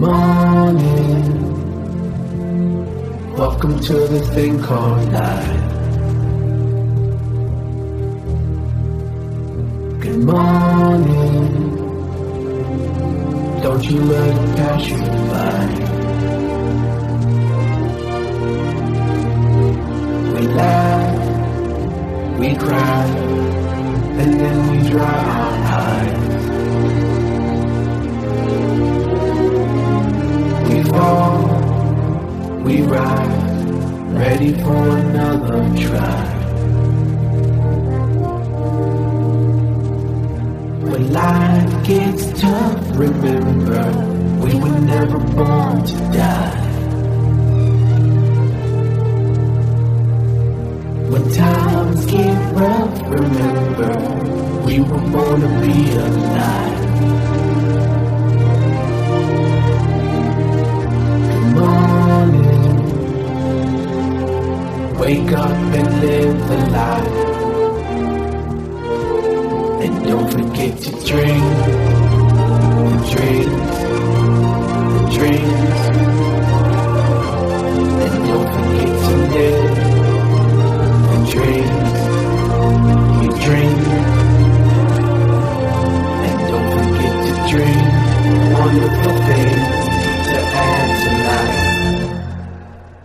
morning. Welcome to this thing called life. Good morning. Don't you let it pass you by. We laugh, we cry, and then we dry our eyes. We fall, we rise, ready for another try. When life gets tough, remember, we were never born to die. When times get rough, remember, we were born to be alive. Good morning. Wake up and live the life. And don't forget to dream the dreams, the dreams. And don't forget to live the dreams.